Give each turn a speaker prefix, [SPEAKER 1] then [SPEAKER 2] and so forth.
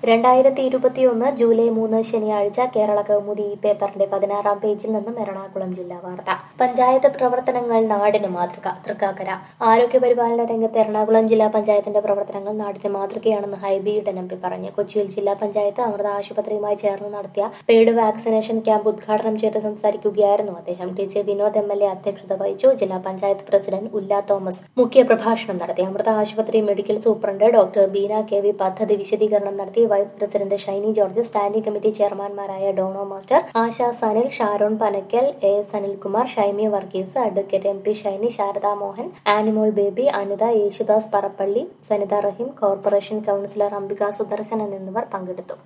[SPEAKER 1] 2021 July 3 ശനിയാഴ്ച കേരള കൗമുദി ഈ പേപ്പറിന്റെ 16-ാം പേജിൽ നിന്നും എറണാകുളം ജില്ലാ വാർത്ത. പഞ്ചായത്ത് പ്രവർത്തനങ്ങൾ നാടിന് മാതൃക. തൃക്കാക്കര. ആരോഗ്യപരിപാലന രംഗത്ത് എറണാകുളം ജില്ലാ പഞ്ചായത്തിന്റെ പ്രവർത്തനങ്ങൾ നാടിന് മാതൃകയാണെന്ന് ഹൈബി ഈഡൻ എംപി പറഞ്ഞു. കൊച്ചിയിൽ ജില്ലാ പഞ്ചായത്ത് അമൃത ആശുപത്രിയുമായി ചേർന്ന് നടത്തിയ പെയ്ഡ് വാക്സിനേഷൻ ക്യാമ്പ് ഉദ്ഘാടനം ചെയ്ത് സംസാരിക്കുകയായിരുന്നു അദ്ദേഹം. ടി ജെ വിനോദ് MLA അധ്യക്ഷത വഹിച്ചു. ജില്ലാ പഞ്ചായത്ത് പ്രസിഡന്റ് ഉല്ല തോമസ് മുഖ്യപ്രഭാഷണം നടത്തി. അമൃത ആശുപത്രി medical superintendent doctor Beena KV പദ്ധതി വിശദീകരണം നടത്തി. Vice president Shiny George, standing committee ചെയർമാൻമാരായ Dono master, Asha Sanil, Sharon Panakkal, AS Anilkumar, Shimi Varghese, advocate MP Shiny, Sharada Mohan, Animol Baby, Anitha, Yesudas Parappally, Sanitha Rahim, corporation councillor Ambika Sudarshan എന്നിവർ പങ്കെടുത്തു.